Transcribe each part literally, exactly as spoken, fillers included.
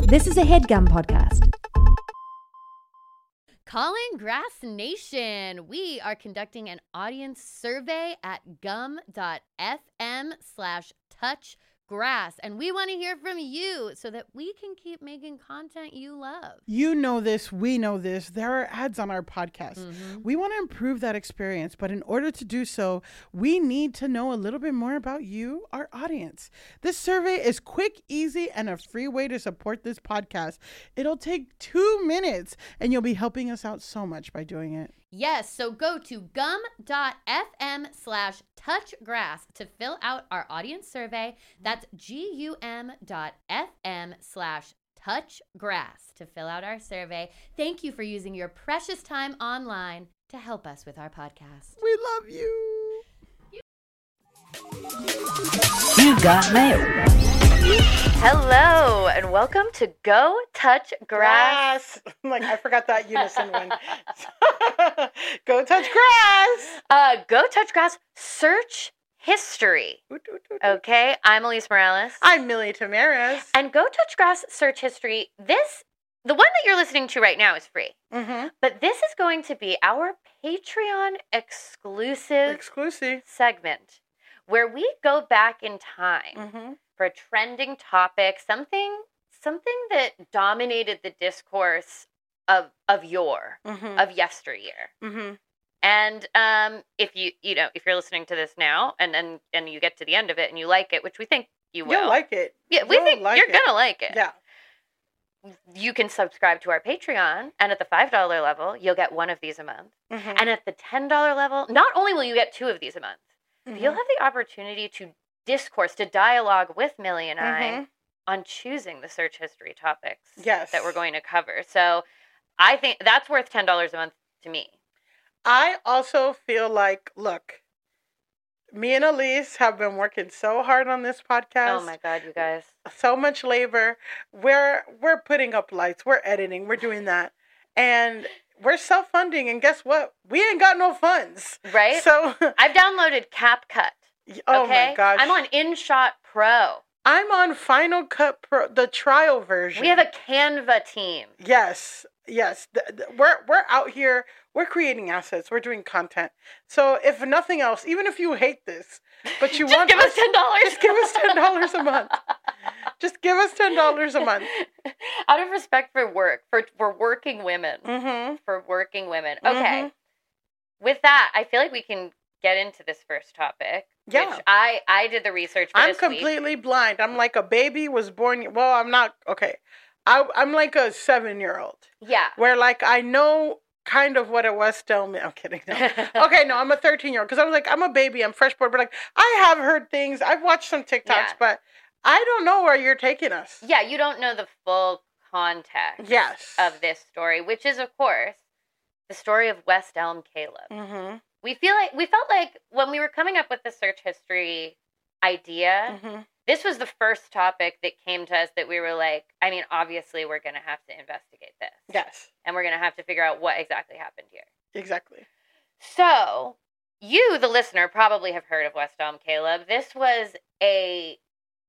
This is a HeadGum podcast. Calling Grass Nation. We are conducting an audience survey at gum.fm slash touch grass. And we want to hear from you so that we can keep making content you love. You know this. We know this. There are ads on our podcast. Mm-hmm. We want to improve that experience. But in order to do so, we need to know a little bit more about you, our audience. This survey is quick, easy, and a free way to support this podcast. It'll take two minutes, and you'll be helping us out so much by doing it. Yes, so go to gum.fm slash touchgrass to fill out our audience survey. That's gum.fm slash touchgrass to fill out our survey. Thank you for using your precious time online to help us with our podcast. We love you. You got mail. Hello, and welcome to Go Touch Grass. Grass. Like, I forgot that unison one. Go touch grass. Uh, Go Touch Grass search history. Okay, I'm Elise Morales. I'm Millie Tamaris. And Go Touch Grass search history, this, the one that you're listening to right now is free. Mm-hmm. But this is going to be our Patreon exclusive Exclusive. segment where we go back in time Mm-hmm. for a trending topic, something something that dominated the discourse of of yore, Mm-hmm. of yesteryear. Mm-hmm. And um, if you you know if you're listening to this now and and and you get to the end of it and you like it, which we think you will, You'll like it. yeah, we You'll think like you're it. gonna like it. Yeah. You can subscribe to our Patreon, and at the five dollar level, you'll get one of these a month. Mm-hmm. And at the ten dollar level, not only will you get two of these a month, Mm-hmm. but you'll have the opportunity to discourse, to dialogue with Millie and I Mhm. on choosing the search history topics Yes. that we're going to cover. So I think that's worth ten dollars a month to me. I also feel like, look, me and Elise have been working so hard on this podcast. Oh my God, you guys. So much labor. We're we're putting up lights. We're editing. We're doing that. And we're self-funding. And guess what? We ain't got no funds. Right? So, I've downloaded CapCut. oh Okay? my gosh. I'm on InShot Pro. I'm on Final Cut Pro, the trial version. We have a Canva team. Yes, yes. Th- th- We're we're out here. We're creating assets. We're doing content. So if nothing else, even if you hate this, but you Just want give us ten dollars. just give us ten dollars a month. Just give us ten dollars a month. Out of respect for work, for for working women, Mm-hmm. for working women. Okay. Mhm. With that, I feel like we can get into this first topic. Yeah. Which I I did the research for I'm this week. completely blind. I'm like a baby was born. Well, I'm not. Okay. I, I'm like a seven-year-old Yeah. where like I know kind of what it was still. I'm kidding. No. Okay, no, I'm a thirteen-year-old because I was like, I'm a baby. I'm fresh born. But like, I have heard things. I've watched some TikToks, Yeah. but I don't know where you're taking us. Yeah, you don't know the full context Yes. of this story, which is, of course, the story of West Elm Caleb. Mm-hmm. We feel like we felt like when we were coming up with the search history idea, Mm-hmm. this was the first topic that came to us that we were like, I mean, obviously we're going to have to investigate this. Yes. And we're going to have to figure out what exactly happened here. Exactly. So, you, the listener, probably have heard of West Elm Caleb. This was a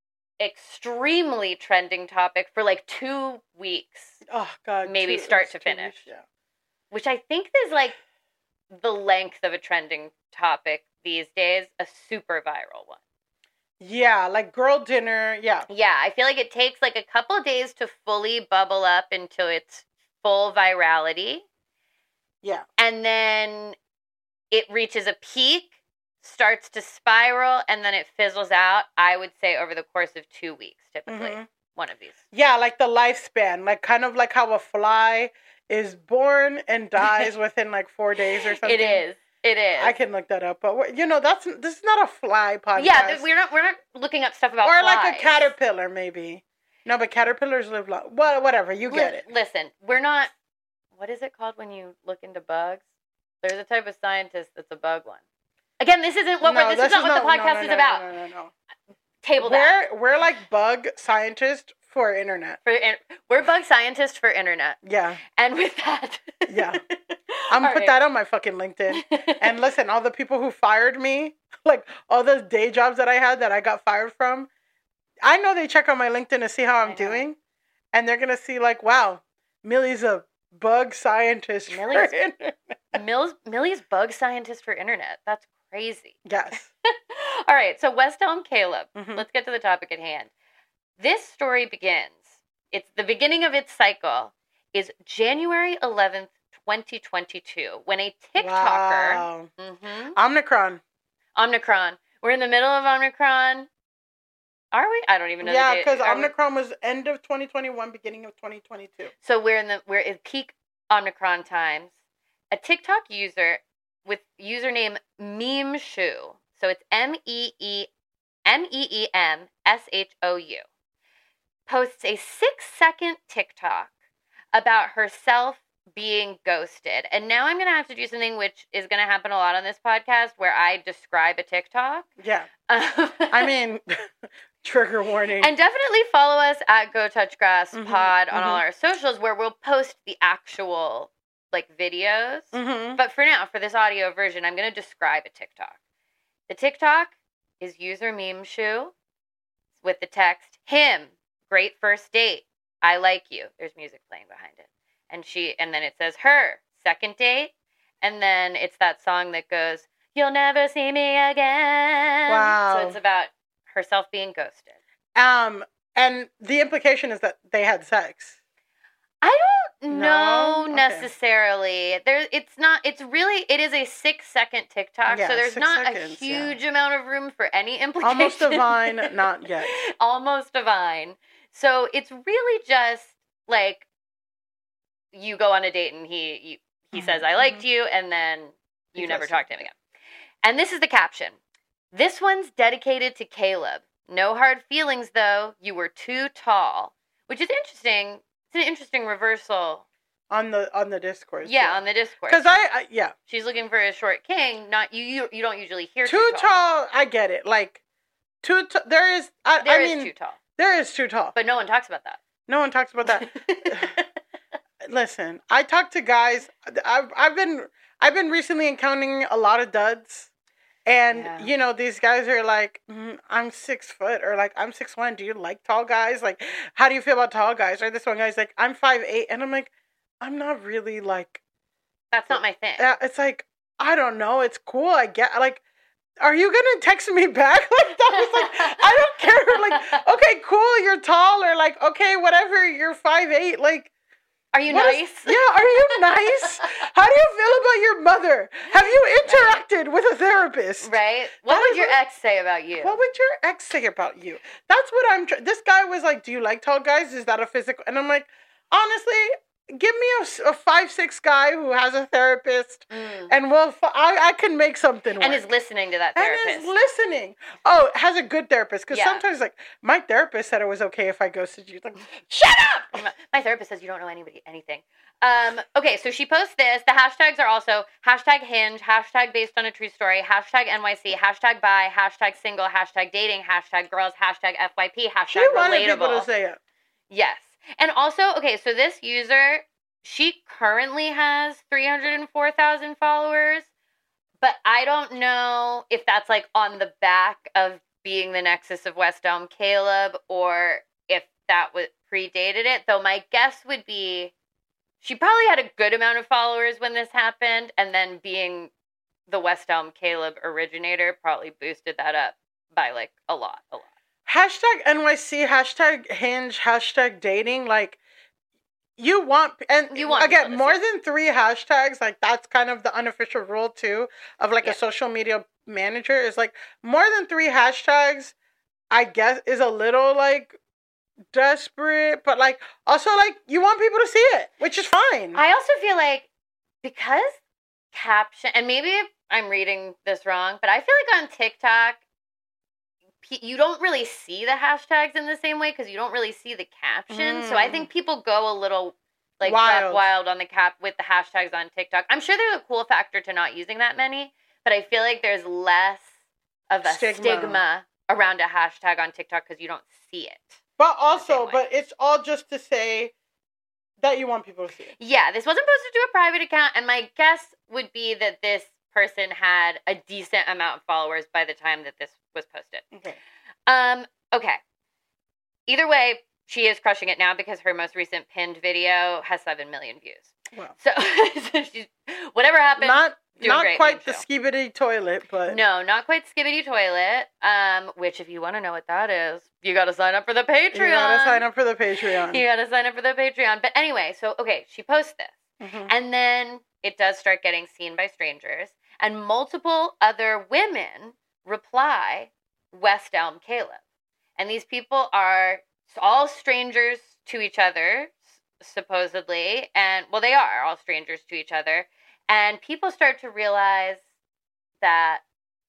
extremely trending topic for like two weeks, Oh God. Maybe two- start it's to two finish. weeks, Yeah. which I think is like the length of a trending topic these days, a super viral one. Yeah, like girl dinner. Yeah. Yeah, I feel like it takes like a couple of days to fully bubble up into its full virality. Yeah. And then it reaches a peak, starts to spiral, and then it fizzles out, I would say, over the course of two weeks, typically. Mhm. One of these. Yeah, like the lifespan, like kind of like how a fly is born and dies within like four days or something. It is. It is. I can look that up, but we're- you know, that's this is not a fly podcast. Yeah, th- we're not we're not looking up stuff about or flies. like a caterpillar, maybe. No, but caterpillars live long. Well, whatever, you get Li- it. Listen, we're not. What is it called when you look into bugs? There's a type of scientist that's a bug one. Again, this isn't what No, we're. This is not what the no, podcast no, is no, about. No, no, no, no. Table that. We're we're like bug scientists for internet. For in- we're bug scientists for internet, Yeah, and with that, Yeah. I'm gonna put that on my fucking LinkedIn. And listen, all the people who fired me, like all those day jobs that I had that I got fired from, I know they check on my LinkedIn to see how I I'm know. doing. and they're gonna see like, wow, Millie's a bug scientist. for Millie's- internet. Mill's, Millie's bug scientist for internet. That's crazy. Yes. All right, so West Elm Caleb. Mhm. Let's get to the topic at hand. This story begins. It's the beginning of its cycle is January eleventh, twenty twenty-two, when a TikToker, Wow. Mhm, Omicron. Omicron. We're in the middle of Omicron. Are we? I don't even know. Yeah, the date. because Are we- Omicron was end of twenty twenty-one, beginning of twenty twenty-two. So we're in the we're in peak Omicron times. A TikTok user with username Meme Shoe. So it's M E E M E E M S H O U. Posts a six second TikTok about herself being ghosted. And now I'm gonna have to do something which is gonna happen a lot on this podcast where I describe a TikTok. Yeah. I mean, trigger warning. And definitely follow us at Go Touch Grass Mhm, Pod on all mhm. our socials where we'll post the actual like videos. hmm But for now, for this audio version, I'm going to describe a TikTok. The TikTok is user Meme Shoe with the text, him, great first date. I like you. There's music playing behind it. And she and then it says her, second date. And then it's that song that goes, you'll never see me again. Wow. So it's about herself being ghosted. Um, and the implication is that they had sex. I don't know No? Okay. necessarily. There, it's not. It's really. It is a six-second TikTok, Yeah, so there's six not seconds, a yeah. huge amount of room for any implication. Almost divine, not yet. Almost divine. So it's really just like you go on a date and he you, he Mhm, says I liked you, and then you He never does. talk to him again. And this is the caption. This one's dedicated to Caleb. No hard feelings though. You were too tall, which is interesting. It's an interesting reversal. On the on the discourse. Yeah, on the Discord. Because I, I yeah, She's looking for a short king. Not you. You, you don't usually hear too too, tall. tall. I get it. Like too. T- there is. I, There I is mean, too tall, there is too tall. but no one talks about that. No one talks about that. Listen, I talk to guys. I've I've been I've been recently encountering a lot of duds, and Yeah. you know these guys are like, mm, I'm six foot, or like I'm six one. Do you like tall guys? Like, how do you feel about tall guys? Or this one guy's like, I'm five eight, and I'm like, I'm not really like. That's not my thing. Uh, it's like I don't know. It's cool. I get like. Are you gonna text me back? Like that was like I don't care. Like okay, cool. You're tall, or like okay, whatever. You're five eight. Like. Are you What is- nice? yeah, are you nice? How do you feel about your mother? Have you interacted with a therapist? Right? What That would is your what- ex say about you? What would your ex say about you? That's what I'm. Tr- this guy was like, "Do you like tall guys? Is that a physical?" And I'm like, honestly, give me a, s- a five six guy who has a therapist, Mm. and we'll. F- I I can make something work. And is listening to that And therapist. is listening. Oh, has a good therapist. Because Yeah. sometimes, like, my therapist said it was okay if I ghosted you. It's like, shut up! My- My therapist says you don't know anybody anything. Um, okay, so she posts this. The hashtags are also hashtag Hinge, hashtag based on a true story, hashtag N Y C, hashtag bi, hashtag single, hashtag dating, hashtag girls, hashtag F Y P, hashtag She wanted people relatable. to say it. Yes. And also, okay, so this user, she currently has three hundred four thousand followers, but I don't know if that's like on the back of being the nexus of West Elm Caleb or if that was predated it. Though my guess would be she probably had a good amount of followers when this happened, and then being the West Elm Caleb originator probably boosted that up by like a lot, a lot. Hashtag N Y C, hashtag Hinge, hashtag dating. Like, you want, and You want again, people to more see than three hashtags. Like, that's kind of the unofficial rule, too, of like Yeah. a social media manager is like more than three hashtags, I guess, is a little like desperate, but like also like you want people to see it, which is fine. I also feel like because caption, and maybe I'm reading this wrong, but I feel like on TikTok, pe- you don't really see the hashtags in the same way because you don't really see the caption. So I Mm. think people go a little like Wild. wild. wild on the cap with the hashtags on TikTok. I'm sure there's a cool factor to not using that many, but I feel like there's less of a Stigma. stigma, around a hashtag on TikTok because you don't see it. But same also, way. but it's all just to say that you want people to see it. Yeah, this wasn't posted to a private account, and my guess would be that this person had a decent amount of followers by the time that this was posted. Okay. Um, okay. Either way, she is crushing it now because her most recent pinned video has seven million views. Wow. So, so she's, whatever happened, Not doing not great quite the show. skibidi toilet, but No, not quite Skibbity Toilet. Um, which if you want to know what that is, you got to sign up for the Patreon. you gotta sign up for the Patreon. You got to sign up for the Patreon. But anyway, so okay, she posts this, Mhm. and then it does start getting seen by strangers, and multiple other women reply, West Elm Caleb, and these people are all strangers to each other, supposedly, and well, they are all strangers to each other, and people start to realize that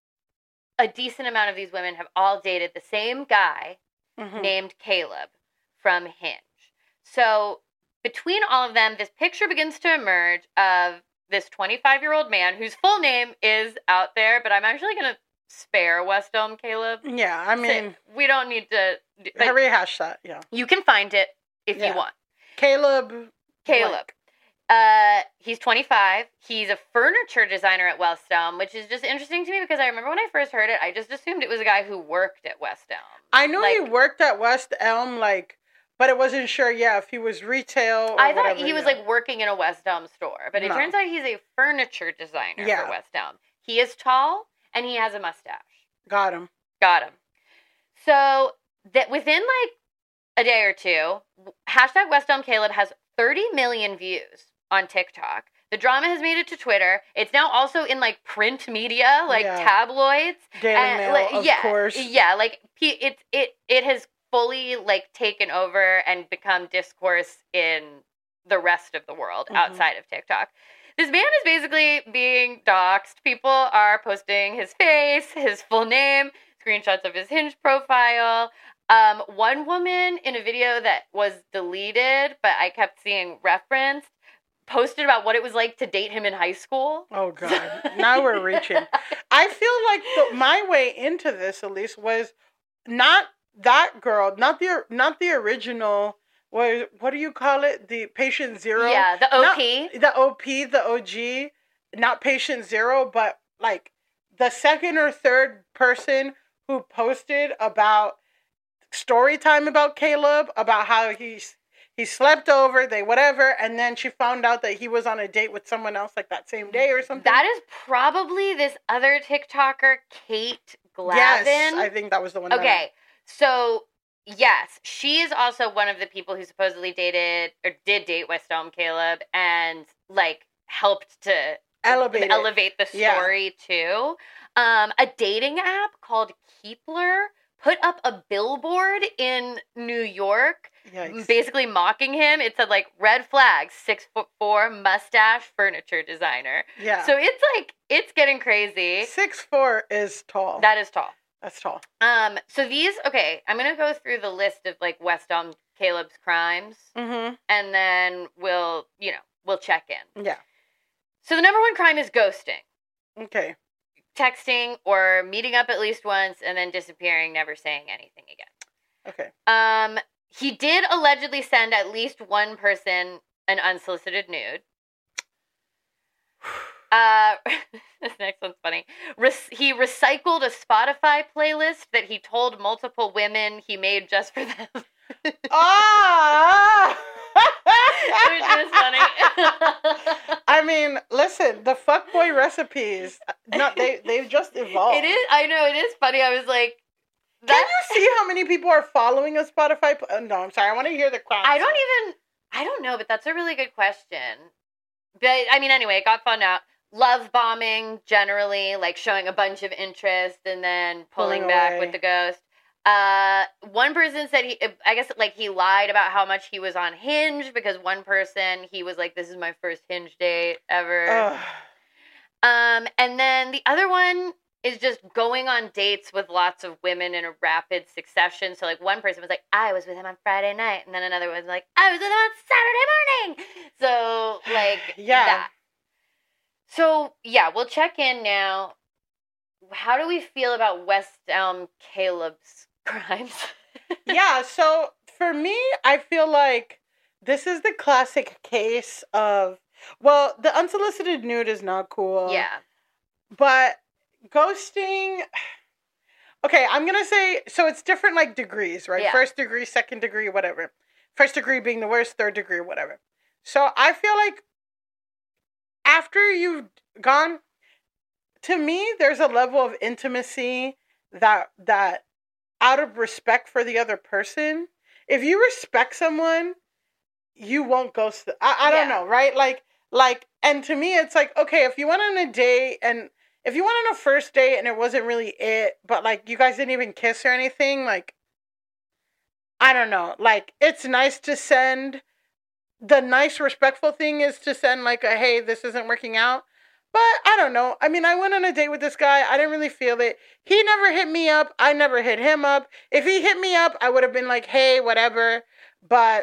a decent amount of these women have all dated the same guy Mhm. named Caleb from Hinge. So between all of them, this picture begins to emerge of this twenty-five-year-old man whose full name is out there, but I'm actually going to spare West Elm Caleb. Yeah, I mean, we don't need to. But hurry hash that. Yeah, you can find it if Yeah. you want. Caleb. Caleb. blank. Uh, he's twenty-five. He's a furniture designer at West Elm, which is just interesting to me because I remember when I first heard it, I just assumed it was a guy who worked at West Elm. I know he like- worked at West Elm, like, but I wasn't sure. Yeah, if he was retail. Or I thought whatever, he was yeah. like working in a West Elm store, but it No. turns out he's a furniture designer Yeah. for West Elm. He is tall and he has a mustache. Got him. Got him. So that within like a day or two, hashtag West Elm Caleb has thirty million views on TikTok. The drama has made it to Twitter. It's now also in like print media, like Yeah. tabloids. Daily And, Mail, like, of yeah, course. Yeah, like pe- it it it has fully like taken over and become discourse in the rest of the world Mhm. outside of TikTok. This man is basically being doxxed. People are posting his face, his full name, screenshots of his Hinge profile. Um, one woman in a video that was deleted, but I kept seeing referenced, posted about what it was like to date him in high school. Oh God! Now we're reaching. I feel like the, my way into this, at least, was not that girl, not the not the original. What what do you call it? The patient zero. Yeah, the O P. Not, the O P, the O G, not patient zero, but like the second or third person who posted about story time about Caleb, about how he's he slept over, they whatever, and then she found out that he was on a date with someone else like that same day or something. That is probably this other TikToker, Kate Glavin. Yes, I think that was the one. that I- Okay, so yes, she is also one of the people who supposedly dated or did date West Elm Caleb and like helped to Elevate it. elevate the Yeah. story too. Um, a dating app called Keepler put up a billboard in New York, Yikes. basically mocking him. It said like red flag, six foot four, mustache, furniture designer. Yeah. So it's like it's getting crazy. Six four is tall. That is tall. That's tall. Um, so these, okay, I'm gonna go through the list of like West Elm Caleb's crimes, Mm-hmm. and then we'll, you know, we'll check in. Yeah. So the number one crime is ghosting, Okay. texting or meeting up at least once and then disappearing, never saying anything again. Okay. Um, he did allegedly send at least one person an unsolicited nude. Uh, this next one's funny. Re- he recycled a Spotify playlist that he told multiple women he made just for them. Ah! Which is funny. I mean, listen, the fuckboy recipes, no, they, they've just evolved. It is, I know, it is funny. I was like, Can that, you see how many people are following a Spotify? Pl- uh, no, I'm sorry. I want to hear the crowd. I don't even, I don't know, but that's a really good question. But, I mean, anyway, it got found out. Love bombing, generally, like showing a bunch of interest and then pulling, Pulling back away. with the ghost. Uh, one person said he, I guess, like he lied about how much he was on Hinge because one person, he was like, this is my first Hinge date ever. Ugh. Um, and then the other one is just going on dates with lots of women in a rapid succession. So, like, one person was like, I was with him on Friday night. And then another one was like, I was with him on Saturday morning. So, like, Yeah. that. So, yeah, we'll check in now. How do we feel about West Elm Caleb's crimes? Yeah, so for me, I feel like this is the classic case of, well, the unsolicited nude is not cool. Yeah. But ghosting, okay, I'm going to say, so it's different like degrees, right? Yeah. First degree, second degree, whatever. First degree being the worst, third degree, whatever. So I feel like after you've gone, to me, there's a level of intimacy that, that out of respect for the other person, if you respect someone, you won't ghost them. I, I don't Yeah. know, right? Like, like, and to me, it's like, okay, if you went on a date and if you went on a first date and it wasn't really it, but like you guys didn't even kiss or anything, like, I don't know. Like, it's nice to send, the nice, respectful thing is to send like a, hey, this isn't working out. But I don't know. I mean, I went on a date with this guy. I didn't really feel it. He never hit me up. I never hit him up. If he hit me up, I would have been like, hey, whatever. But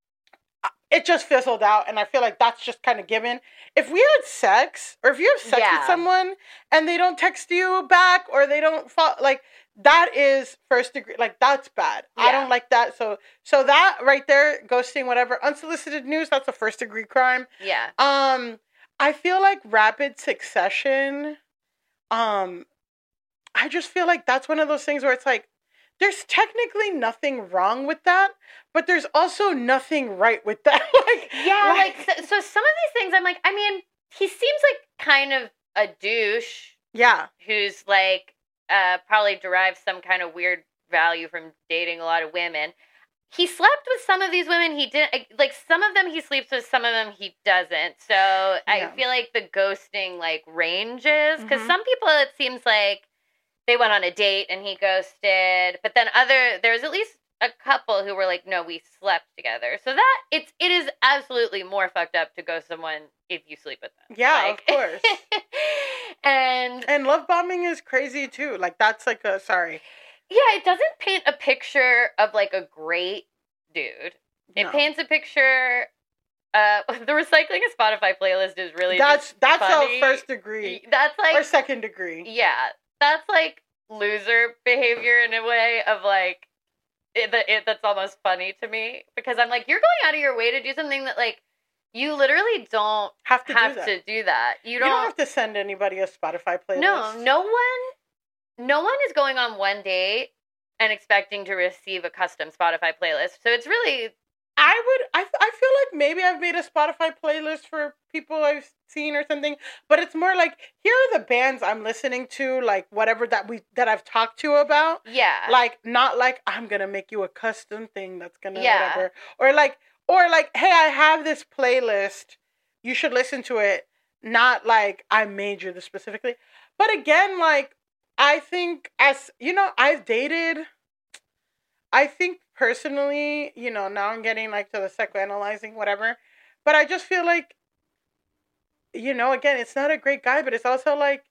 it just fizzled out, and I feel like that's just kind of given. If we had sex, or if you have sex Yeah. with someone, and they don't text you back, or they don't follow, like, that is first degree, like, that's bad. I Yeah. don't like that. So, so that right there, ghosting, whatever, unsolicited news, that's a first degree crime. Yeah. Um, I feel like rapid succession, um, I just feel like that's one of those things where it's like, there's technically nothing wrong with that, but there's also nothing right with that. like, Yeah, like, so, so some of these things I'm like, I mean, he seems like kind of a douche yeah, who's like uh probably derives some kind of weird value from dating a lot of women. He slept with some of these women. He didn't, like, some of them he sleeps with, some of them he doesn't. So Yeah. I feel like the ghosting, like, ranges. Because Mhm. some people, it seems like they went on a date and he ghosted. But then other, there's at least a couple who were like, no, we slept together. So that, it's, it is absolutely more fucked up to ghost someone if you sleep with them. yeah, Like- of course. and And love bombing is crazy too. Like, that's like a, sorry. yeah, it doesn't paint a picture of, like, a great dude. It No. paints a picture. Uh, the recycling a Spotify playlist is really That's, just that's funny. a first degree. That's like, or second degree. yeah, that's like loser behavior in a way of like, it, the, it that's almost funny to me because I'm like, you're going out of your way to do something that like you literally don't Have to have do that. to do that. You You don't. don't have to send anybody a Spotify playlist. no, no one, no one is going on one date and expecting to receive a custom Spotify playlist. So it's really. I would, I, I feel like maybe I've made a Spotify playlist for people I've seen or something, but it's more like, here are the bands I'm listening to, like, whatever that we, that I've talked to about. Yeah. Like, not like, I'm gonna make you a custom thing that's gonna, Yeah. whatever. Or like, or like, hey, I have this playlist, you should listen to it. Not like, I made you this specifically. But again, like, I think as, you know, I've dated, I think personally, you know, now I'm getting like to the psychoanalyzing, whatever. But I just feel like, you know, again, it's not a great guy, but it's also like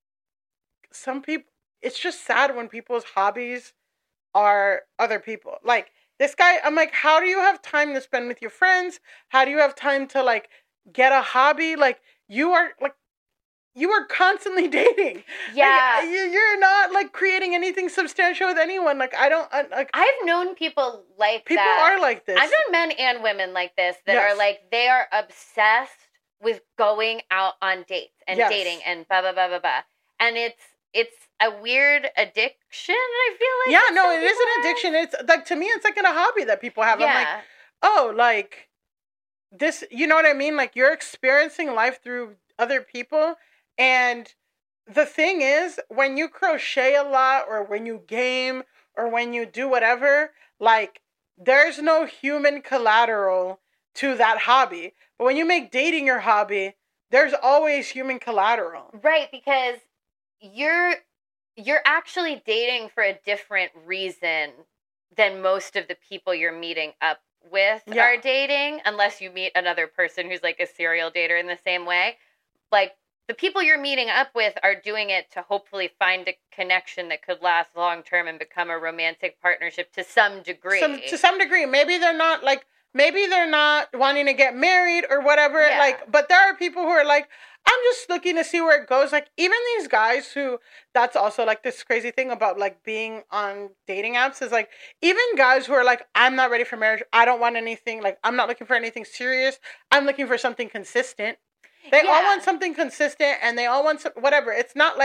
some people, it's just sad when people's hobbies are other people. Like this guy, I'm like, how do you have time to spend with your friends? How do you have time to like get a hobby? Like you are like, you are constantly dating. Yeah. Like, you- you're not like creating anything substantial with anyone. Like I don't, I- like I've known people like people that. are like this. I've known men and women like this that Yes. are like, they are obsessed with going out on dates and Yes. dating and blah, blah, blah, blah, blah. And it's, it's a weird addiction, I feel like. yeah, that no, some it is people an have. addiction. It's like, to me, it's like in a hobby that people have. Yeah. I'm like, oh, like this, you know what I mean? Like you're experiencing life through other people. And the thing is, when you crochet a lot or when you game or when you do whatever, like there's no human collateral to that hobby. But when you make dating your hobby, there's always human collateral. Right, because you're you're actually dating for a different reason than most of the people you're meeting up with Yeah. are dating, unless you meet another person who's like a serial dater in the same way. Like the people you're meeting up with are doing it to hopefully find a connection that could last long term and become a romantic partnership to some degree. Some, to some degree. Maybe they're not like, maybe they're not wanting to get married or whatever. Yeah. Like, but there are people who are like, I'm just looking to see where it goes. Like, even these guys who, that's also like this crazy thing about like being on dating apps is like, even guys who are like, I'm not ready for marriage. I don't want anything. Like, I'm not looking for anything serious. I'm looking for something consistent. They all Yeah. want something consistent and they all want some, whatever. It's not like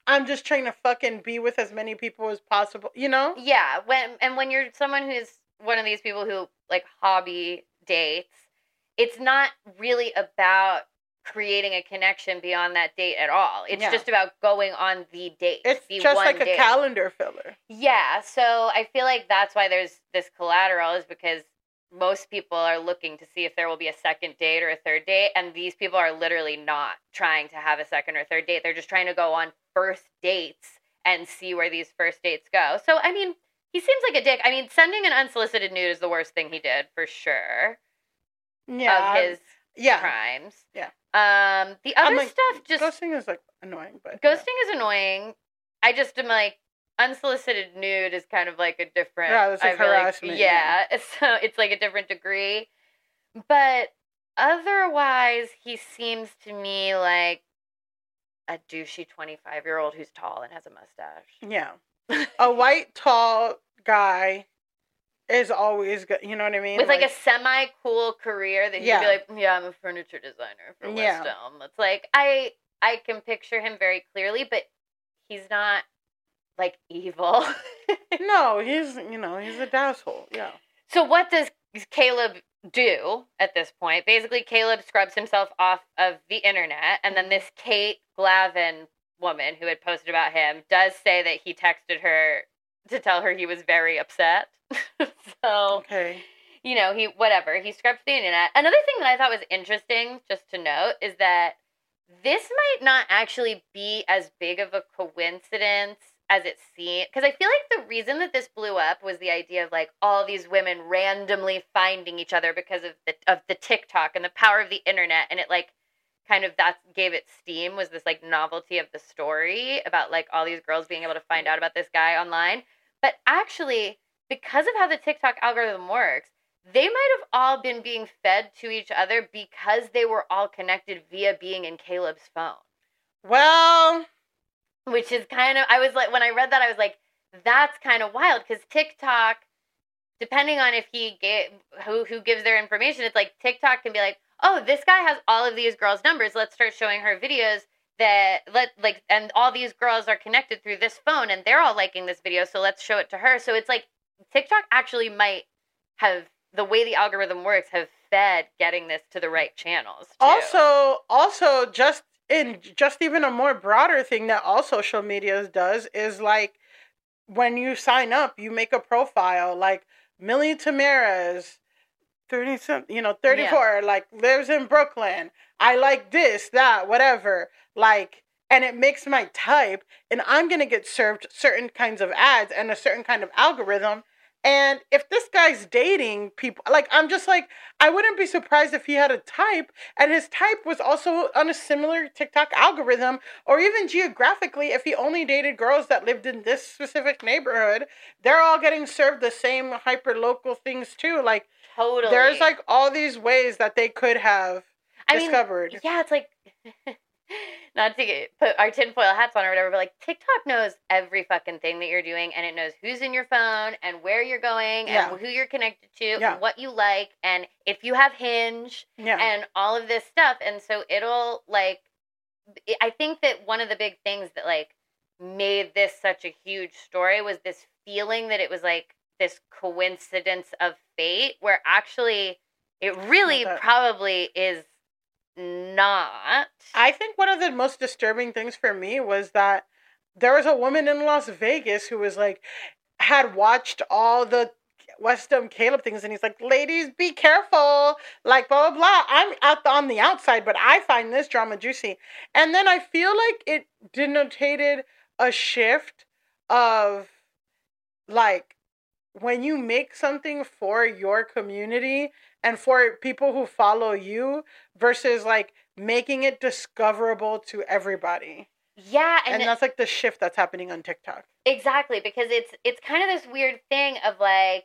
I'm just trying to fucking be with as many people as possible, you know? Yeah, when and when you're someone who's one of these people who like hobby dates, it's not really about creating a connection beyond that date at all. It's Yeah. just about going on the date. It's the just one like a date. calendar filler. Yeah, so I feel like that's why there's this collateral, is because most people are looking to see if there will be a second date or a third date, and these people are literally not trying to have a second or third date. They're just trying to go on first dates and see where these first dates go. So, I mean, he seems like a dick. I mean, sending an unsolicited nude is the worst thing he did, for sure, Yeah. of his yeah. crimes. Yeah. Um, the other like, stuff just... Ghosting is, like, annoying, but... Ghosting is annoying. I just am like, unsolicited nude is kind of like a different... Yeah, it's like I feel harassment, yeah, so it's like a different degree. But otherwise, he seems to me like a douchey twenty-five-year-old who's tall and has a mustache. Yeah. A white, tall guy is always good. You know what I mean? With like, like a semi-cool career that he'd yeah. be like, yeah, I'm a furniture designer for West Yeah. Elm. It's like, I I can picture him very clearly, but he's not like evil. No, he's, you know, he's a asshole. Yeah. So what does Caleb do at this point? Basically, Caleb scrubs himself off of the internet, and then this Kate Glavin woman who had posted about him does say that he texted her to tell her he was very upset. So, okay. you know, he, whatever, he scrubbed the internet. Another thing that I thought was interesting, just to note, is that this might not actually be as big of a coincidence as it seemed. Because I feel like the reason that this blew up was the idea of, like, all these women randomly finding each other because of the of the TikTok and the power of the internet. And it, like, kind of that gave it steam, was this, like, novelty of the story about, like, all these girls being able to find out about this guy online. But actually, because of how the TikTok algorithm works, they might have all been being fed to each other because they were all connected via being in Caleb's phone. Well, which is kind of, I was like, when I read that, I was like, that's kind of wild, because TikTok, depending on if he gave, who who gives their information, it's like TikTok can be like, oh, this guy has all of these girls' numbers. Let's start showing her videos that let like, and all these girls are connected through this phone, and they're all liking this video, so let's show it to her. So it's like TikTok actually might have, the way the algorithm works, have fed getting this to the right channels too. Also, also just in just even a more broader thing that all social media does is, like, when you sign up, you make a profile, like Millie Tamaras, thirty something, you know, thirty-four, yeah. like lives in Brooklyn. I like this, that, whatever. Like, and it makes my type, and I'm going to get served certain kinds of ads and a certain kind of algorithm. And if this guy's dating people, like, I'm just like, I wouldn't be surprised if he had a type, and his type was also on a similar TikTok algorithm, or even geographically, if he only dated girls that lived in this specific neighborhood, they're all getting served the same hyper-local things too. Like, totally. There's, like, all these ways that they could have I discovered. Mean, yeah, it's like... Not to get, put our tinfoil hats on or whatever, but like TikTok knows every fucking thing that you're doing, and it knows who's in your phone and where you're going yeah. and who you're connected to yeah. and what you like and if you have Hinge yeah. and all of this stuff. And so it'll like, I think that one of the big things that like made this such a huge story was this feeling that it was like this coincidence of fate, where actually it really probably is not. I think one of the most disturbing things for me was that there was a woman in Las Vegas who was like, had watched all the West Elm Caleb things, and he's like, ladies, be careful, like, blah, blah, blah. I'm out the, on the outside, but I find this drama juicy. And then I feel like it denotated a shift of, like, when you make something for your community and for people who follow you versus, like, making it discoverable to everybody. Yeah. And, and that's, like, the shift that's happening on TikTok. Exactly, because it's it's kind of this weird thing of, like,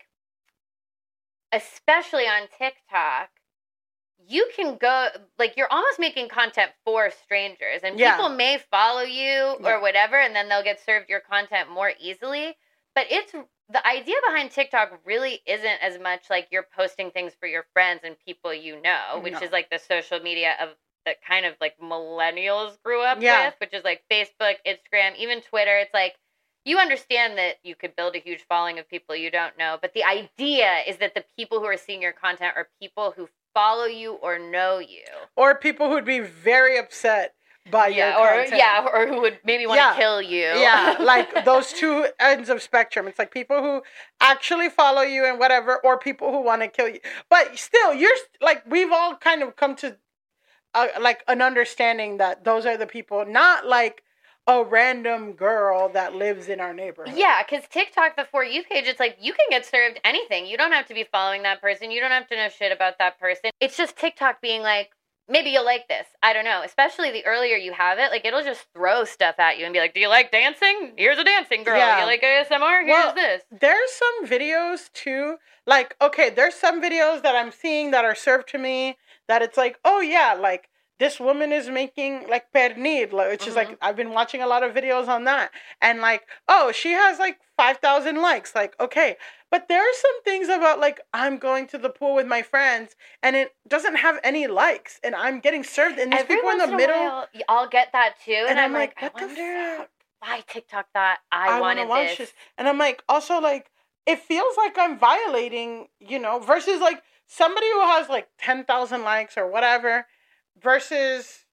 especially on TikTok, you can go, like, you're almost making content for strangers. And yeah. people may follow you or yeah. whatever, and then they'll get served your content more easily. But it's... the idea behind TikTok really isn't as much like you're posting things for your friends and people you know, which no. is like the social media of that kind of like millennials grew up Yeah. with, which is like Facebook, Instagram, even Twitter. It's like, you understand that you could build a huge following of people you don't know, but the idea is that the people who are seeing your content are people who follow you or know you. Or people who'd be very upset by yeah, your or content. yeah, or who would maybe want to Yeah. kill you. Yeah, like those two ends of spectrum. It's like people who actually follow you and whatever, or people who want to kill you. But still, you're like, we've all kind of come to uh, like an understanding that those are the people, not like a random girl that lives in our neighborhood. Yeah, because TikTok, the For You page, it's like you can get served anything. You don't have to be following that person. You don't have to know shit about that person. It's just TikTok being like, maybe you'll like this. I don't know. Especially the earlier you have it, like it'll just throw stuff at you and be like, do you like dancing? Here's a dancing girl. Yeah. You like A S M R? Here's Well, this. There's some videos too. Like, okay, there's some videos that I'm seeing that are served to me that it's like, oh yeah, like this woman is making like pernil, like, which is Mhm. like, I've been watching a lot of videos on that. And like, oh, she has like five thousand likes. Like, okay. But there are some things about like, I'm going to the pool with my friends and it doesn't have any likes and I'm getting served and these Every people in once the a middle. while, I'll get that too. And, And I'm, I'm like, like, what I the wonder fuck? why TikTok thought I, I want wanted to watch this. this. And I'm like, also like, it feels like I'm violating, you know, versus like somebody who has like ten thousand likes or whatever versus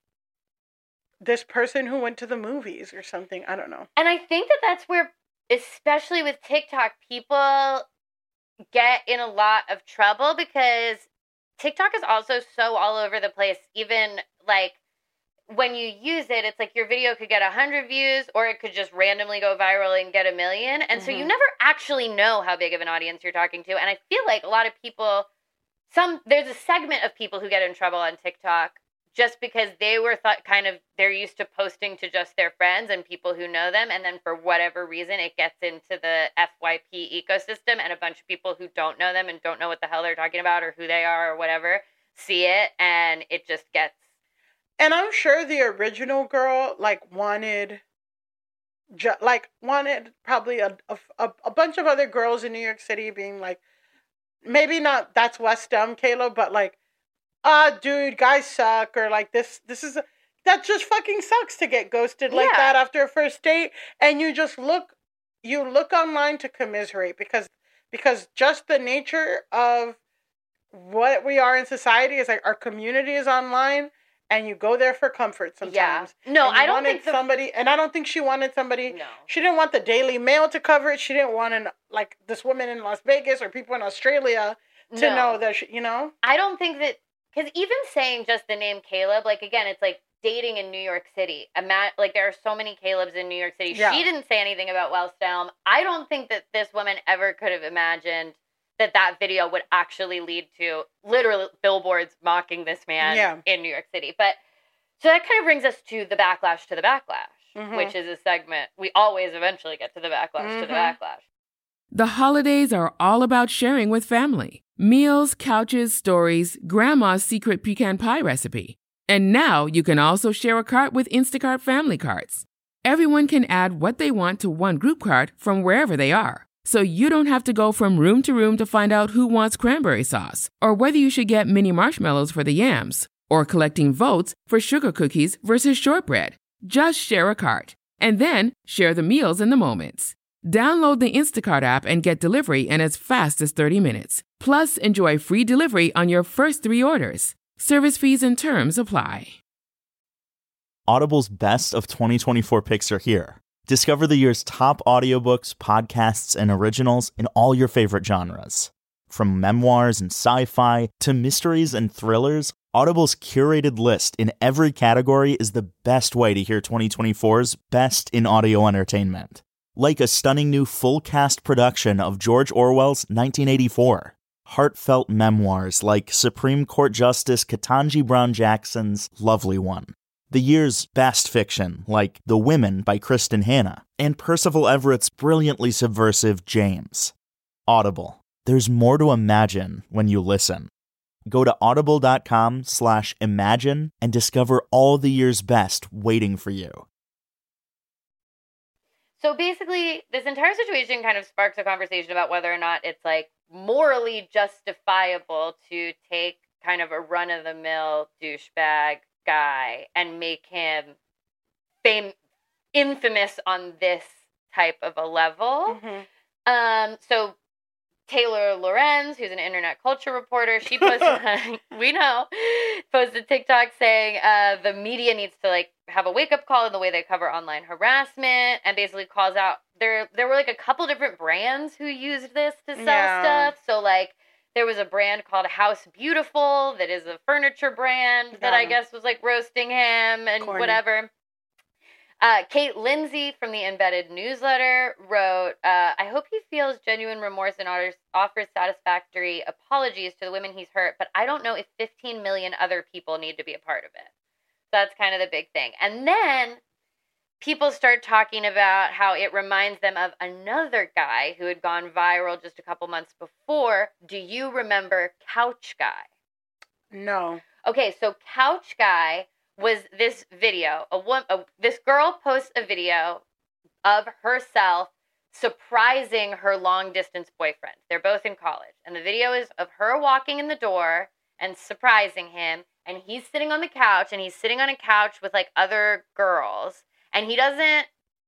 this person who went to the movies or something. I don't know. And I think that that's where, especially with TikTok, people get in a lot of trouble because TikTok is also so all over the place. Even like when you use it, it's like your video could get one hundred views or it could just randomly go viral and get a million. And so you Mhm. never actually know how big of an audience you're talking to. And I feel like a lot of people, some there's a segment of people who get in trouble on TikTok just because they were thought kind of, they're used to posting to just their friends and people who know them. And then for whatever reason, it gets into the F Y P ecosystem and a bunch of people who don't know them and don't know what the hell they're talking about or who they are or whatever see it. And it just gets. And I'm sure the original girl like wanted, ju- like wanted probably a, a, a bunch of other girls in New York City being like, maybe not that's West Dumb, Caleb, but like, ah, dude, guys suck, or like this, this is, that just fucking sucks to get ghosted like Yeah. that after a first date, and you just look, you look online to commiserate because, because just the nature of what we are in society is like our community is online, and you go there for comfort sometimes. Yeah. No, And you I don't wanted think the- somebody, and I don't think she wanted somebody. No. She didn't want the Daily Mail to cover it. She didn't want an like this woman in Las Vegas or people in Australia to No. know that she, you know. I don't think that, because even saying just the name Caleb, like, again, it's like dating in New York City. Ima- like, there are so many Calebs in New York City. Yeah. She didn't say anything about West Elm. I don't think that this woman ever could have imagined that that video would actually lead to literally billboards mocking this man Yeah. in New York City. But, so that kind of brings us to the backlash to the backlash, Mhm. which is a segment. We always eventually get to the backlash to the Mhm. backlash. The holidays are all about sharing with family. Meals, couches, stories, grandma's secret pecan pie recipe. And now you can also share a cart with Instacart Family Carts. Everyone can add what they want to one group cart from wherever they are. So you don't have to go from room to room to find out who wants cranberry sauce, or whether you should get mini marshmallows for the yams, or collecting votes for sugar cookies versus shortbread. Just share a cart, and then share the meals and the moments. Download the Instacart app and get delivery in as fast as thirty minutes. Plus, enjoy free delivery on your first three orders. Service fees and terms apply. Audible's best of twenty twenty-four picks are here. Discover the year's top audiobooks, podcasts, and originals in all your favorite genres. From memoirs and sci-fi to mysteries and thrillers, Audible's curated list in every category is the best way to hear twenty twenty-four's best in audio entertainment. Like a stunning new full-cast production of George Orwell's nineteen eighty-four. Heartfelt memoirs like Supreme Court Justice Ketanji Brown Jackson's Lovely One. The year's best fiction, like The Women by Kristen Hanna, and Percival Everett's brilliantly subversive James. Audible. There's more to imagine when you listen. Go to audible.com slash imagine and discover all the year's best waiting for you. So basically, this entire situation kind of sparks a conversation about whether or not it's like morally justifiable to take kind of a run-of-the-mill douchebag guy and make him fame infamous on this type of a level. Mm-hmm. Um, so Taylor Lorenz, who's an internet culture reporter, she posted, we know, posted TikTok saying uh, the media needs to like have a wake up call in the way they cover online harassment, and basically calls out there. There were like a couple different brands who used this to sell Yeah. stuff. So like there was a brand called House Beautiful that is a furniture brand that Got I him. guess was like roasting him and Corny. whatever. Uh, Kate Lindsay from the Embedded newsletter wrote, uh, I hope he feels genuine remorse and offers, offers satisfactory apologies to the women he's hurt, but I don't know if fifteen million other people need to be a part of it. That's kind of the big thing. And then people start talking about how it reminds them of another guy who had gone viral just a couple months before. Do you remember Couch Guy? No. Okay, so Couch Guy was this video. A, wo- a This girl posts a video of herself surprising her long-distance boyfriend. They're both in college. And the video is of her walking in the door and surprising him. And he's sitting on the couch, and he's sitting on a couch with, like, other girls. And he doesn't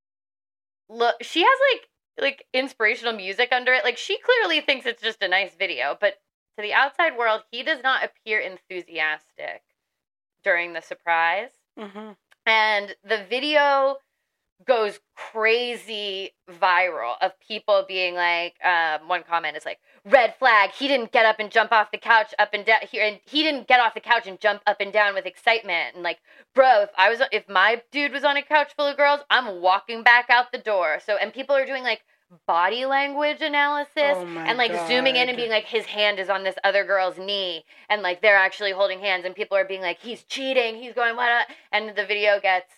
look... She has, like, like inspirational music under it. Like, she clearly thinks it's just a nice video. But to the outside world, he does not appear enthusiastic during the surprise. Mm-hmm. And the video goes crazy viral of people being like, um, one comment is like, red flag, he didn't get up and jump off the couch up and down here, and he didn't get off the couch and jump up and down with excitement. And like, bro, if I was, if my dude was on a couch full of girls, I'm walking back out the door. So, and people are doing like body language analysis Oh my and like zooming in and God. being like, his hand is on this other girl's knee, and like they're actually holding hands, and people are being like, he's cheating, he's going what, and the video gets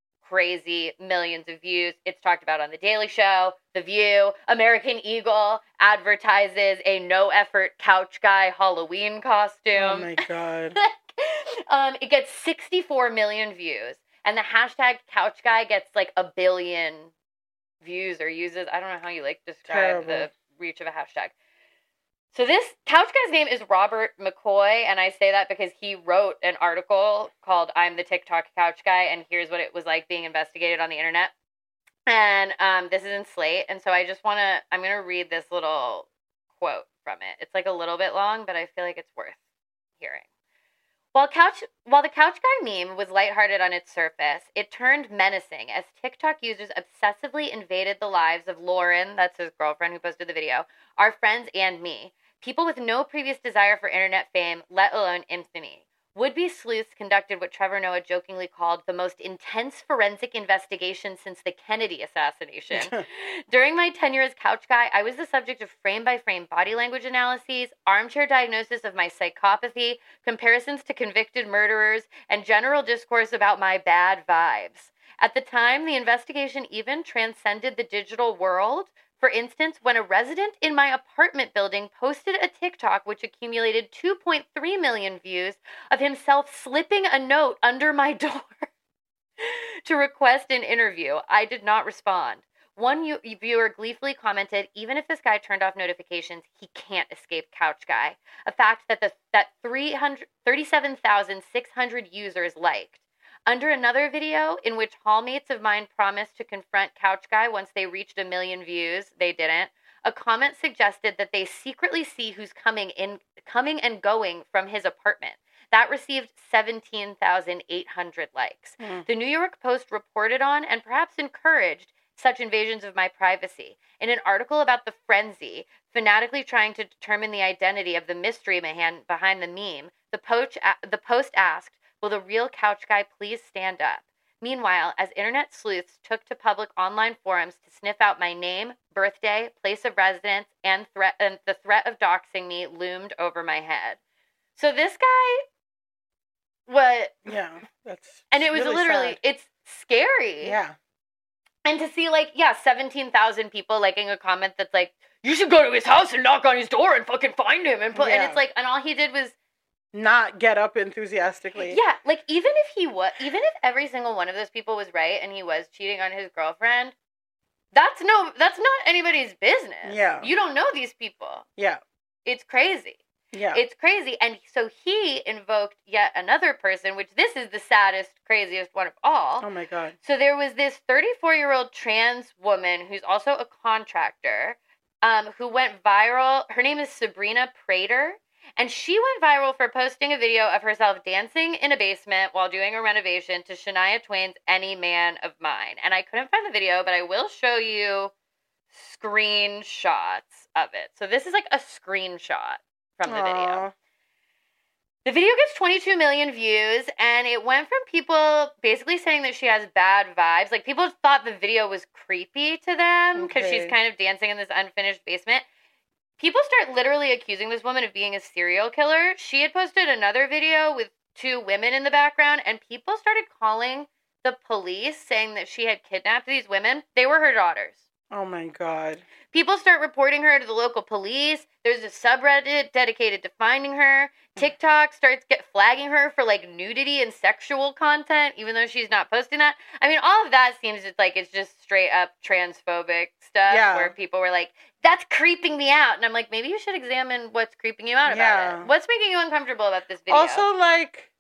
crazy millions of views. It's talked about on The Daily Show, The View. American Eagle advertises a no effort Couch Guy Halloween costume. Oh my God. um, it gets sixty-four million views, and the hashtag Couch Guy gets like a billion views or uses. I don't know how you like describe Terrible. the reach of a hashtag. So this Couch Guy's name is Robert McCoy, and I say that because he wrote an article called I'm the TikTok Couch Guy, and here's what it was like being investigated on the internet. And um, this is in Slate, and so I just want to, I'm going to read this little quote from it. It's like a little bit long, but I feel like it's worth hearing. While couch, while the Couch Guy meme was lighthearted on its surface, it turned menacing as TikTok users obsessively invaded the lives of Lauren, that's his girlfriend who posted the video, our friends, and me. People with no previous desire for internet fame, let alone infamy. Would-be sleuths conducted what Trevor Noah jokingly called the most intense forensic investigation since the Kennedy assassination. During my tenure as Couch Guy, I was the subject of frame-by-frame body language analyses, armchair diagnosis of my psychopathy, comparisons to convicted murderers, and general discourse about my bad vibes. At the time, the investigation even transcended the digital world. For instance, when a resident in my apartment building posted a TikTok which accumulated two point three million views of himself slipping a note under my door to request an interview, I did not respond. One u- viewer gleefully commented, even if this guy turned off notifications, he can't escape Couch Guy, a fact that the that thirty-seven thousand six hundred users liked. Under another video, in which hallmates of mine promised to confront Couch Guy once they reached a million views, they didn't, a comment suggested that they secretly see who's coming in, coming and going from his apartment. That received seventeen thousand eight hundred likes. Mm. The New York Post reported on and perhaps encouraged such invasions of my privacy. In an article about the frenzy, fanatically trying to determine the identity of the mystery man behind the meme, the, poach, the Post asked, will the real Couch Guy please stand up? Meanwhile, as internet sleuths took to public online forums to sniff out my name, birthday, place of residence, and, threat, and the threat of doxing me loomed over my head. So this guy, what? Yeah, that's And it was really literally, sad. it's scary. Yeah. And to see, like, yeah, seventeen thousand people liking a comment that's like, you should go to his house and knock on his door and fucking find him. And, put, and Yeah. it's like, and all he did was, Not get up enthusiastically. yeah, like, even if he was, even if every single one of those people was right and he was cheating on his girlfriend, that's no, that's not anybody's business. Yeah. You don't know these people. Yeah. It's crazy. Yeah. It's crazy. And so he invoked yet another person, which this is the saddest, craziest one of all. Oh my God. So there was this thirty-four-year-old trans woman who's also a contractor um, who went viral. Her name is Sabrina Prater. And she went viral for posting a video of herself dancing in a basement while doing a renovation to Shania Twain's Any Man of Mine. And I couldn't find the video, but I will show you screenshots of it. So this is like a screenshot from the Aw. video. The video gets twenty-two million views, and it went from people basically saying that she has bad vibes. Like, people thought the video was creepy to them because Okay. she's kind of dancing in this unfinished basement. People start literally accusing this woman of being a serial killer. She had posted another video with two women in the background, and people started calling the police saying that she had kidnapped these women. They were her daughters. Oh my God. People start reporting her to the local police. There's a subreddit dedicated to finding her. TikTok starts get flagging her for like nudity and sexual content, even though she's not posting that. I mean, all of that seems like it's just straight up transphobic stuff Yeah. where people were like, that's creeping me out. And I'm like, maybe you should examine what's creeping you out about Yeah. it. What's making you uncomfortable about this video? Also, like,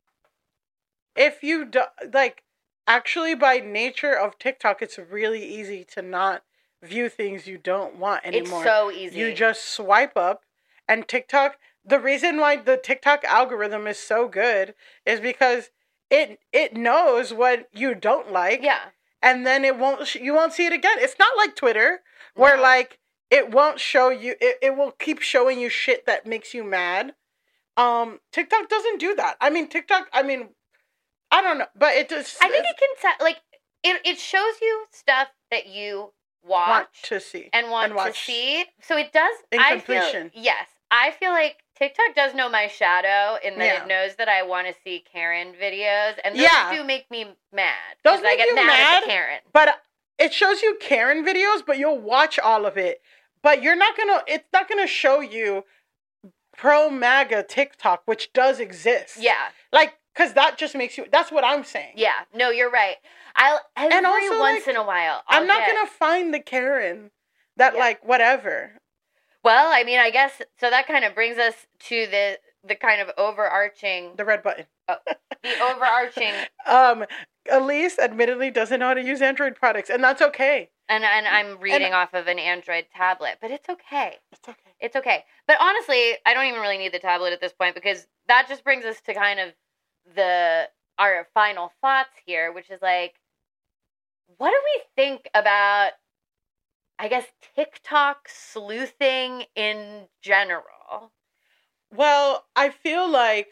if you do, like, actually by nature of TikTok, it's really easy to not view things you don't want it's anymore. so easy. You just swipe up, and TikTok, the reason why the TikTok algorithm is so good is because it it knows what you don't like, yeah. and then it won't sh- you won't see it again. It's not like Twitter where No. like it won't show you, it, it will keep showing you shit that makes you mad. Um TikTok doesn't do that. I mean, TikTok, I mean, I don't know, but it just I think it can, sa- like, it, it shows you stuff that you watch. want to see and want and watch. to see. So it does. In I completion. Feel, yes, I feel like TikTok does know my shadow in that Yeah. it knows that I want to see Karen videos, and those Yeah. do make me mad. Those 'cause I make get you mad, mad? at the Karen. But it shows you Karen videos, but you'll watch all of it. But you're not gonna. It's not gonna show you pro MAGA TikTok, which does exist. Yeah, Like, cause that just makes you. That's what I'm saying. yeah. No, you're right. I'll every And also, once like, in a while. I'll I'm not get- gonna find the Karen that Yeah. like whatever. Well, I mean, I guess so. That kind of brings us to the the kind of overarching The red button. the overarching, Um, Elise admittedly doesn't know how to use Android products, and that's okay. and and I'm reading off of an Android tablet, but it's okay. It's okay. It's okay. But honestly, I don't even really need the tablet at this point because that just brings us to kind of the our final thoughts here, which is like, what do we think about, I guess, TikTok sleuthing in general? Well, I feel like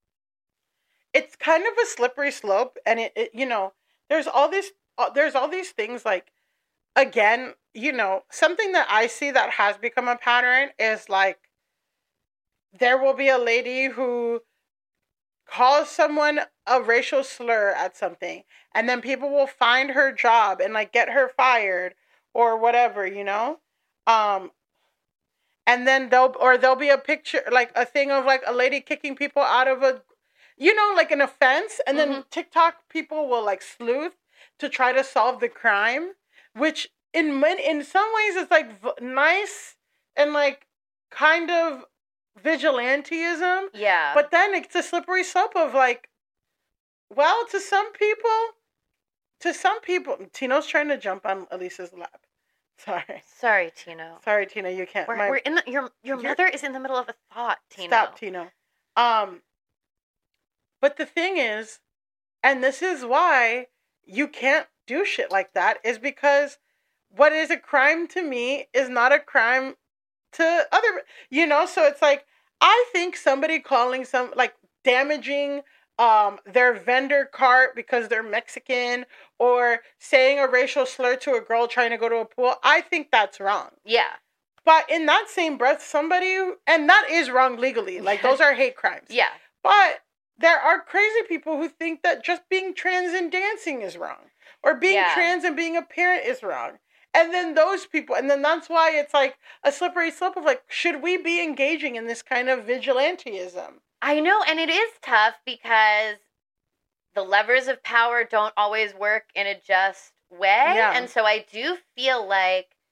it's kind of a slippery slope, and it, it you know, there's all these uh, there's all these things like, again, you know, something that I see that has become a pattern is like there will be a lady who calls someone a racial slur at something, and then people will find her job and like get her fired or whatever, you know? Um and then they'll or there'll be a picture, like a thing of like a lady kicking people out of a, you know, like an offense, and then Mhm. TikTok people will like sleuth to try to solve the crime, which in many, in some ways is like v- nice and like kind of vigilanteism, Yeah. but then it's a slippery slope of like, well, to some people, to some people, Tino's trying to jump on Elisa's lap. Sorry, Sorry, Tino. sorry, Tina, you can't. We're, my- we're in the your your you're- mother is in the middle of a thought, Tino. Stop, Tino. Um, but the thing is, and this is why you can't do shit like that, is because what is a crime to me is not a crime to other, you know? So it's like, I think somebody calling some, like, damaging um their vendor cart because they're Mexican, or saying a racial slur to a girl trying to go to a pool, I think that's wrong. Yeah. But in that same breath, somebody, who- and that is wrong legally, like those are hate crimes. Yeah. But there are crazy people who think that just being trans and dancing is wrong, or being Yeah. trans and being a parent is wrong. And then those people, and then that's why it's like a slippery slope of like, should we be engaging in this kind of vigilanteism? I know, and it is tough because the levers of power don't always work in a just way. Yeah. And so I do feel like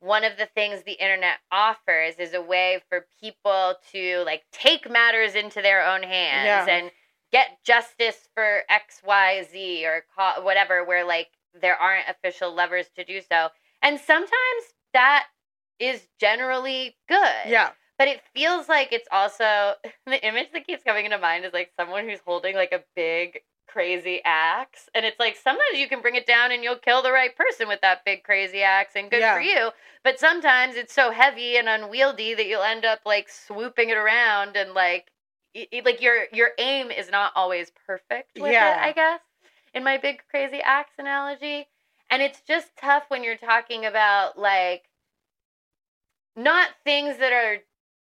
one of the things the internet offers is a way for people to like take matters into their own hands Yeah. and get justice for X, Y, Z or call, whatever, where like there aren't official levers to do so. And sometimes that is generally good. Yeah. But it feels like it's also, the image that keeps coming into mind is like someone who's holding like a big crazy axe. And it's like sometimes you can bring it down and you'll kill the right person with that big crazy axe and good Yeah. for you. But sometimes it's so heavy and unwieldy that you'll end up like swooping it around and like, it, it- like your your aim is not always perfect with Yeah. it, I guess, in my big crazy axe analogy. And it's just tough when you're talking about like not things that are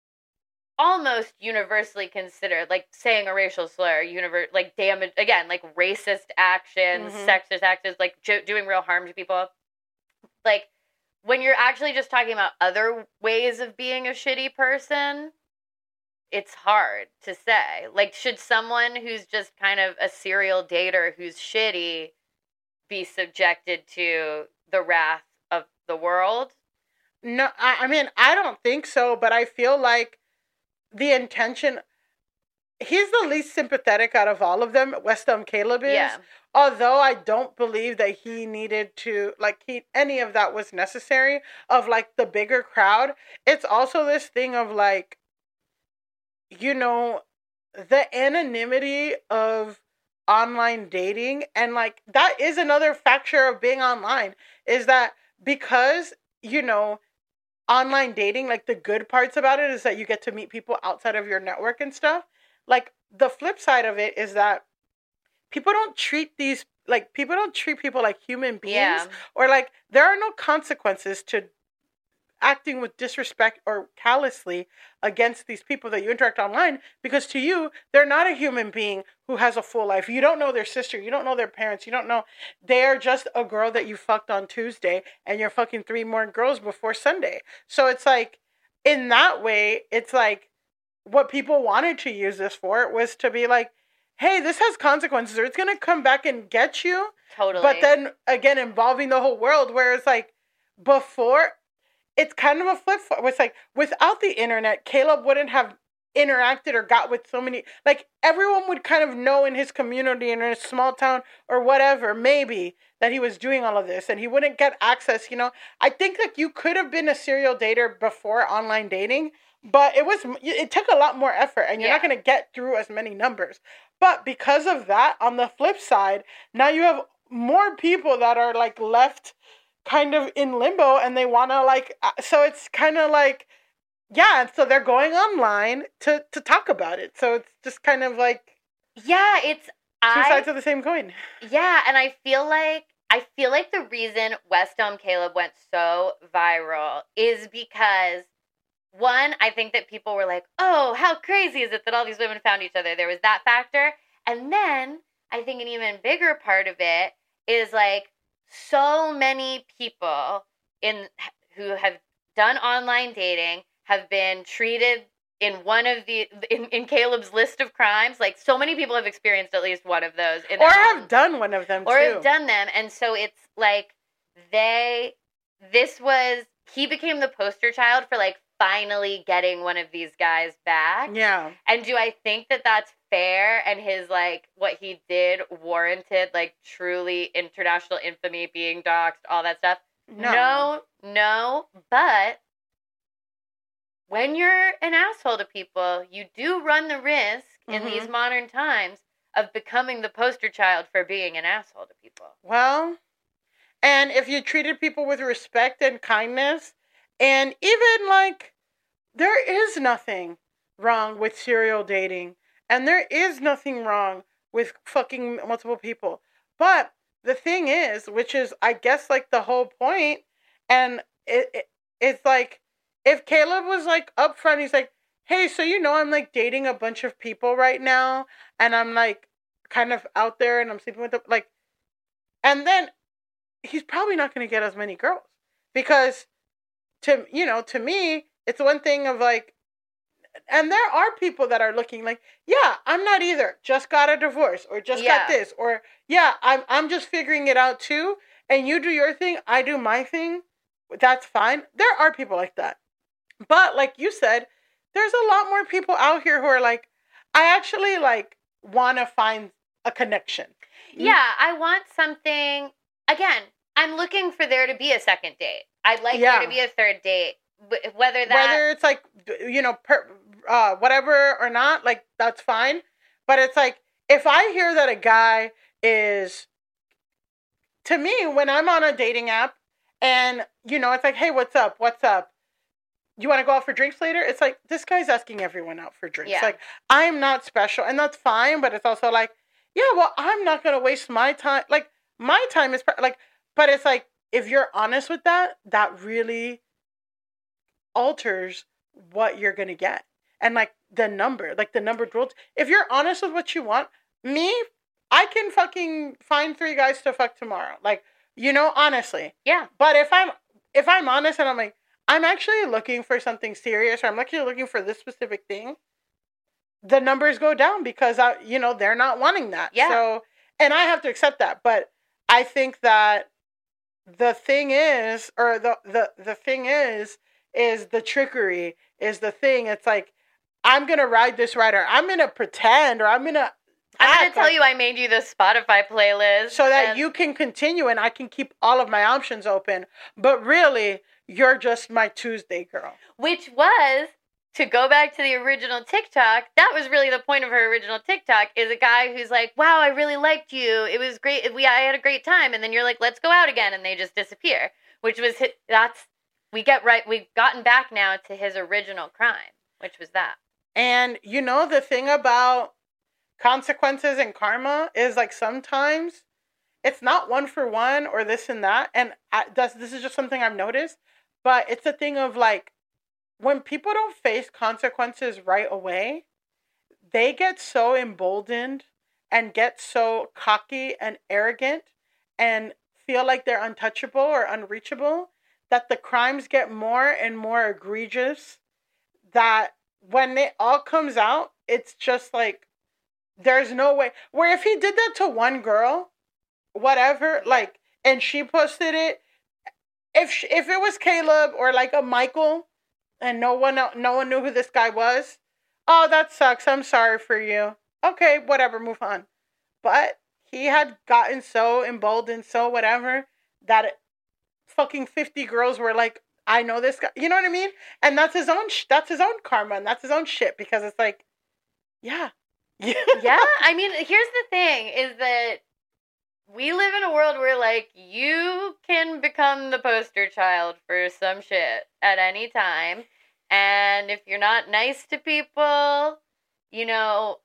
almost universally considered, like saying a racial slur, univer- like damage, again, like racist actions, Mhm. sexist actions, like jo- doing real harm to people. Like when you're actually just talking about other ways of being a shitty person, it's hard to say. Like, should someone who's just kind of a serial dater who's shitty be subjected to the wrath of the world? No, I, I mean, I don't think so, but I feel like the intention, he's the least sympathetic out of all of them. West Elm Caleb is. Yeah. Although I don't believe that he needed to, like, he any of that was necessary of, like, the bigger crowd. It's also this thing of, like, you know, the anonymity of online dating. And, like, that is another factor of being online, is that because, you know, online dating, like the good parts about it is that you get to meet people outside of your network and stuff. Like the flip side of it is that people don't treat these like people don't treat people like human beings, Yeah. or like there are no consequences to acting with disrespect or callously against these people that you interact online, because to you they're not a human being who has a full life. You don't know their sister, you don't know their parents, you don't know, they're just a girl that you fucked on Tuesday and you're fucking three more girls before Sunday. So it's like in that way, it's like what people wanted to use this for was to be like, hey, this has consequences or it's gonna come back and get you. Totally. But then again, involving the whole world, where it's like before, it's kind of a flip. It's like without the internet, Caleb wouldn't have interacted or got with so many. Like everyone would kind of know in his community in his small town or whatever, maybe that he was doing all of this, and he wouldn't get access. You know, I think like you could have been a serial dater before online dating, but it was it took a lot more effort, and you're Yeah. not going to get through as many numbers. But because of that, on the flip side, now you have more people that are like left kind of in limbo, and they want to like, uh, so it's kind of like, yeah, and so they're going online to to talk about it. So it's just kind of like yeah, it's two I sides of the same coin. Yeah, and I feel like I feel like the reason West Elm Caleb went so viral is because one, I think that people were like, "Oh, how crazy is it that all these women found each other?" There was that factor. And then I think an even bigger part of it is like so many people in who have done online dating have been treated in one of the in, in Caleb's list of crimes. Like so many people have experienced at least one of those in Or their have own- done one of them or too. have done them. And so it's like they this was he became the poster child for like finally getting one of these guys back. Yeah. And do I think that that's fair and his like what he did warranted like truly international infamy, being doxxed, all that stuff? No. No, no, but when you're an asshole to people, you do run the risk in Mhm. these modern times of becoming the poster child for being an asshole to people. Well, and if you treated people with respect and kindness, and even like, there is nothing wrong with serial dating, and there is nothing wrong with fucking multiple people. But the thing is, which is, I guess, like the whole point, and it, it it's like, if Caleb was like upfront, he's like, hey, so you know, I'm like dating a bunch of people right now, and I'm like kind of out there, and I'm sleeping with them, like, and then he's probably not going to get as many girls, because to, you know, to me, it's one thing of like, and there are people that are looking like, yeah, I'm not either, just got a divorce, or just Yeah. got this, or yeah, I'm I'm just figuring it out too, and you do your thing, I do my thing, That's fine. There are people like that. But like you said, there's a lot more people out here who are like, I actually like want to find a connection. Yeah, I want something. Again, I'm looking for there to be a second date. I'd like Yeah. there to be a third date. wh- Whether that. Whether it's like, you know, per, uh, whatever or not, like, that's fine. But it's like, if I hear that a guy is, to me, when I'm on a dating app and, you know, it's like, hey, what's up? What's up? You want to go out for drinks later? It's like, this guy's asking everyone out for drinks. Yeah. Like, I'm not special. And that's fine. But it's also like, yeah, well, I'm not going to waste my time. Like, my time is, pre- like, but it's like, if you're honest with that, that really alters what you're going to get. And like the number, like the number rules. If you're honest with what you want, me, I can fucking find three guys to fuck tomorrow. Like, you know, honestly. Yeah. But if I'm, if I'm honest and I'm like, I'm actually looking for something serious, or I'm actually looking for this specific thing, the numbers go down because, I, you know, they're not wanting that. Yeah. So, and I have to accept that. But I think that the thing is, or the, the, the thing is, is the trickery, is the thing. It's like, I'm going to ride this ride, or I'm going to pretend, or I'm going to I'm going to tell you I made you the Spotify playlist. so that and- you can continue and I can keep all of my options open. But really, you're just my Tuesday girl. Which was, to go back to the original TikTok, that was really the point of her original TikTok, is a guy who's like, wow, I really liked you. It was great. We I had a great time. And then you're like, let's go out again. And they just disappear. Which was, his, that's, we get right, we've gotten back now to his original crime, which was that. And you know, the thing about consequences and karma is like sometimes it's not one for one or this and that. And I, that's, this is just something I've noticed. But it's a thing of like, when people don't face consequences right away, they get so emboldened and get so cocky and arrogant and feel like they're untouchable or unreachable that the crimes get more and more egregious, that when it all comes out, it's just like, there's no way. Where if he did that to one girl, whatever, like, and she posted it, if she, if it was Caleb or like a Michael, and no one no one knew who this guy was, oh, that sucks. I'm sorry for you. Okay, whatever, move on. But he had gotten so emboldened, so whatever, that it, fucking fifty girls were like, I know this guy. You know what I mean? And that's his own. Sh- that's his own karma, and that's his own shit. Because it's like, yeah, Yeah, I mean, here's the thing, is that we live in a world where, like, you can become the poster child for some shit at any time. And if you're not nice to people, you know,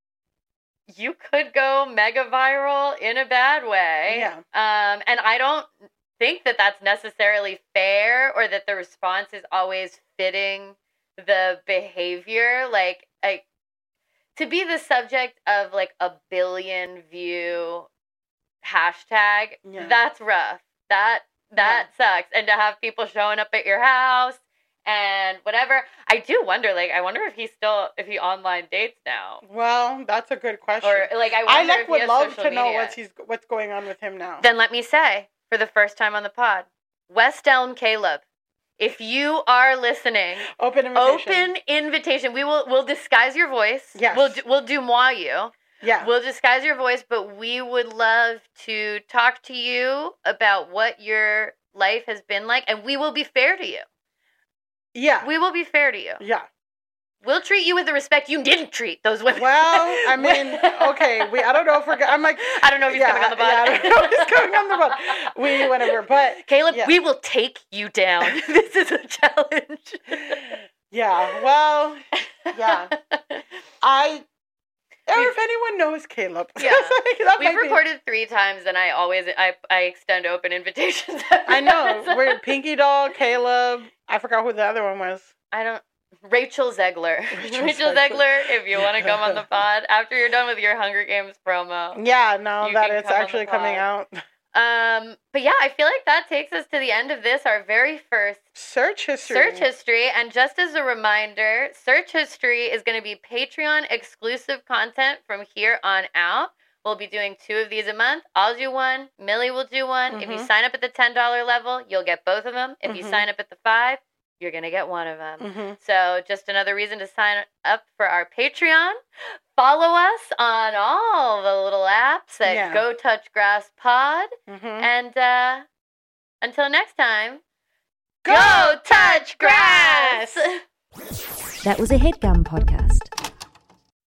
you could go mega viral in a bad way. Yeah. Um, and I don't think that that's necessarily fair, or that the response is always fitting the behavior. Like, like to be the subject of like a billion view hashtag, Yeah. that's rough. That that sucks. And to have people showing up at your house and whatever. I do wonder, like, I wonder if he still, if he online dates now. Well, that's a good question. Or, like, I I wonder like if he would has love social to know media. what's he's what's going on with him now. Then let me say, for the first time on the pod, West Elm Caleb, if you are listening, Open invitation. open invitation. We will we'll disguise your voice. Yes. We'll do, we'll do moi you. Yeah. We'll disguise your voice, but we would love to talk to you about what your life has been like, and we will be fair to you. yeah. We will be fair to you. yeah. We'll treat you with the respect you didn't treat those women. Well, I mean, okay. We I don't know if we're. go- I'm like. I don't know if he's yeah, coming on the pod. Yeah, I don't know if he's coming on the pod. We whatever, but Caleb, yeah. we will take you down. This is a challenge. yeah. Well, yeah. I. Or if anyone knows Caleb, Yeah. that We've might be- recorded three times, and I always I I extend open invitations. I know. We're Pinky Doll, Caleb. I forgot who the other one was. I don't. Rachel Zegler. Rachel Rachel, Zegler. Zegler, if you want to come on the pod after you're done with your Hunger Games promo. Yeah, now You that can it's come on the actually coming pod. out. Um, but yeah, I feel like that takes us to the end of this, our very first Search history. search history. And just as a reminder, search history is going to be Patreon exclusive content from here on out. We'll be doing two of these a month. I'll do one. Millie will do one. If you Mhm. sign up at the ten dollars level, you'll get both of them. If you Mhm. sign up at the five, you're going to get one of them. Mhm. So just another reason to sign up for our Patreon. Follow us on all the little apps at Yeah. Go Touch Grass Pod. Mhm. And uh, until next time, Go touch grass! That was a HeadGum podcast.